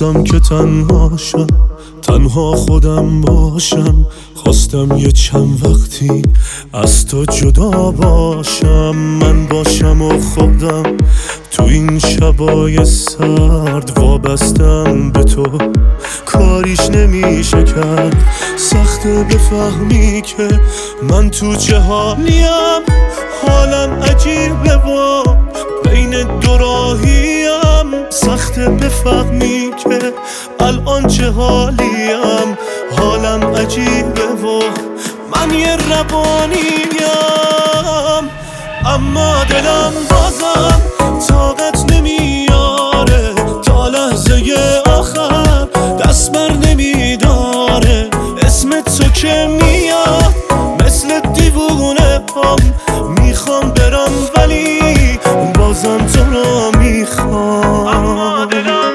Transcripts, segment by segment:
خواستم که تنها شم، تنها خودم باشم. خواستم یه چند وقتی از تو جدا باشم، من باشم و خودم تو این شبای سرد. وابستم به تو کاریش نمیشه کرد. سخته بفهمی که من تو چه حالیم، حالم عجیبه و بین دو راهیم. سخته بفهمی که الان چه حالیم، حالم عجیبه و من یه روانیم. اما دلم بازم طاقت نمیاره، تا لحظه آخر دست بر نمیداره. اسم تو که میاد مثل دیوونه هم، میخوام برم ولی بازم تو رو میخوام. اما دلم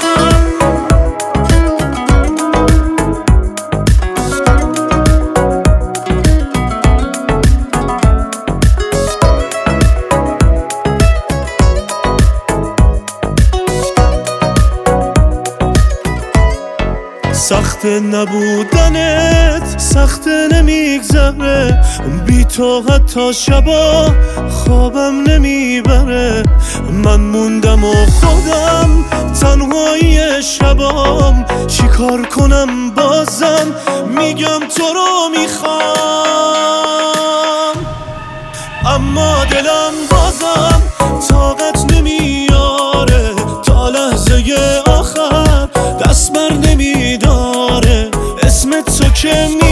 سخت نبودنت، سخت نمیگذره بی تو، حتی شبا خوابم نمیبره. من موندم و خودم تنهایی شبام، چی کار کنم بازم میگم تو رو میخوام. اما دلم بازم طاقت نمیاره، تا لحظه آخر دست بر نمیداره. اسم تو که